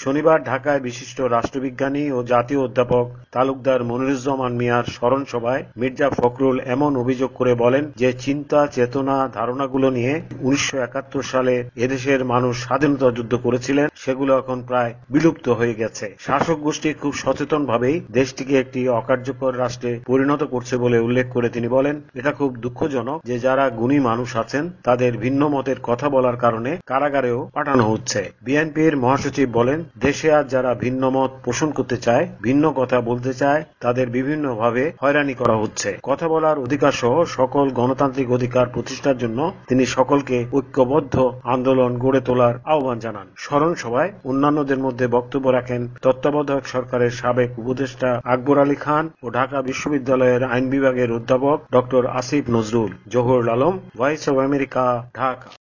শনিবার ঢাকায় বিশিষ্ট রাষ্ট্রবিজ্ঞানী ও জাতীয় অধ্যাপক তালুকদার মনিরুজ্জামান মিয়ার স্মরণ সভায় মির্জা ফখরুল এমন অভিযোগ করে বলেন যে চিন্তা, চেতনা, ধারণাগুলো নিয়ে 1971 সালে এদেশের মানুষ স্বাধীনতা যুদ্ধ করেছিলেন সেগুলো এখন প্রায় বিলুপ্ত হয়ে গেছে। শাসক গোষ্ঠী খুব সচেতনভাবেই দেশটিকে একটি অকার্যকর রাষ্ট্রে পরিণত করছে বলে উল্লেখ করে তিনি বলেন, এটা খুব দুঃখজনক যে যারা গুণী মানুষ আছেন তাদের ভিন্ন মতের কথা বলার কারণে কারাগারেও পাঠানো হচ্ছে। বিএনপির মহাসচিব বলেন, দেশে আজ যারা ভিন্ন মত পোষণ করতে চায়, ভিন্ন কথা বলতে চায়, তাদের বিভিন্নভাবে হয়রানি করা হচ্ছে। কথা বলার অধিকার সহ সকল গণতান্ত্রিক অধিকার প্রতিষ্ঠার জন্য তিনি সকলকে ঐক্যবদ্ধ আন্দোলন গড়ে তোলার আহ্বান জানান। স্মরণ সভায় অন্যান্যদের মধ্যে বক্তব্য রাখেন তত্ত্বাবধায়ক সরকারের সাবেক উপদেষ্টা আকবর আলী খান ও ঢাকা বিশ্ববিদ্যালয়ের আইন বিভাগের অধ্যাপক doctor Asif Nazrul. Zahurul Alam, voice of America, Dhaka.